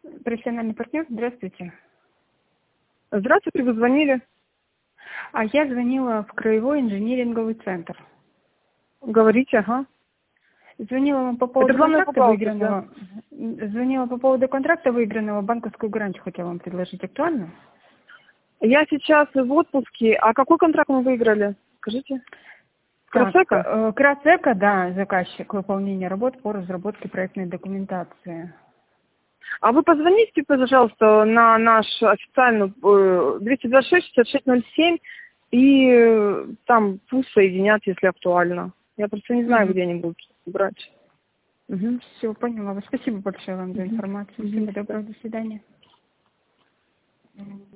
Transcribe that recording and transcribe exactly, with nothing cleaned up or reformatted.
Профессиональный партнер, здравствуйте. Здравствуйте, вы звонили. А я звонила в Краевой инжиниринговый центр. Говорите, ага. Звонила вам по поводу Это главное контракта бухгалтер, выигранного. Звонила по поводу контракта выигранного, банковскую гарантию хотела вам предложить. Актуально? Я сейчас в отпуске. А какой контракт мы выиграли? Скажите. Красека? э, Красека, да, заказчик выполнения работ по разработке проектной документации. А вы позвоните, пожалуйста, на наш официальный э, двести двадцать шесть шестьдесят шесть ноль семь и э, там пусть соединят, если актуально. Я просто не знаю, Угу. где они будут брать. Угу. Все, поняла. Спасибо большое вам за Угу. информацию. Угу. Всего доброго, до свидания.